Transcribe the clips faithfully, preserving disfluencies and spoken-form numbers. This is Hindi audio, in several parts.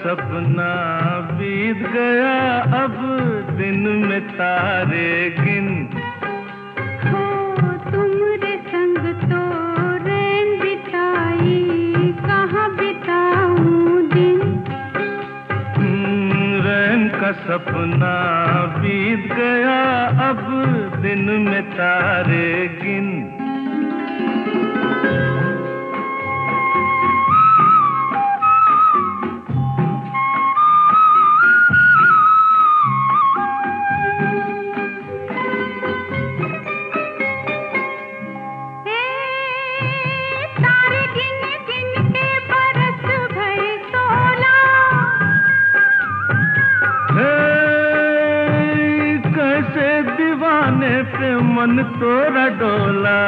सपना बीत गया, अब दिन में तारे गिन। हो तुम्हारे संग तो रैन बिताई, कहाँ बिताऊं दिन। रैन का सपना बीत गया, अब दिन में तारे गिन। पे मन तोरा डोला,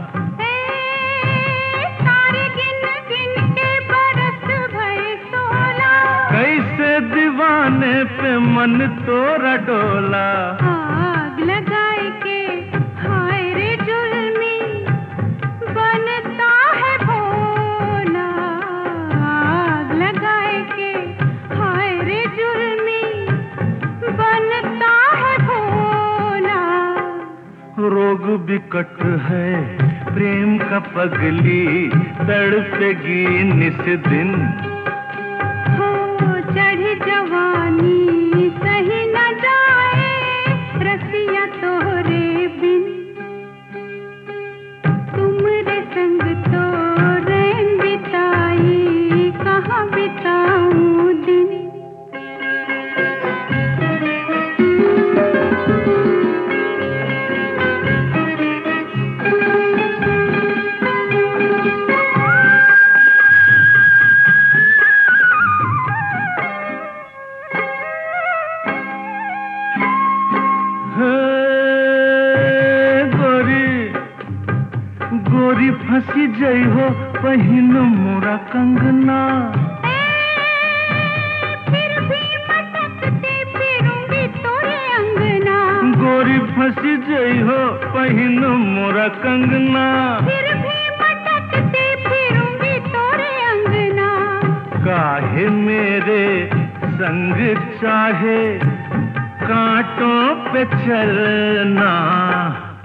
तारे गिन गिन के बरस भए सोला। कैसे दीवाने पे मन तोरा डोला। आग लगाए के हाय रे जुल्मी, बनता है भोला। आग लगाए के हाय रे जुल्मी, बनता है भोला। रोग बिकट है प्रेम का पगली, तड़पेगी निस दिन। हो चढ़ी जवानी सही न जाए, रसिया तोरे बिन। तुमरे संग तो रैन बिताई, कहाँ बिताऊं दिन। गोरी फंसी जई हो पहिन मोरा कंगना। फिर भी मटकते फिरूंगी तोरे अंगना। गोरी फंसी जई हो पहिन मोरा कंगना। फिर भी मटकते फिरूंगी तोरे अंगना। काहे मेरे संग चाहे कांटों पे चलना।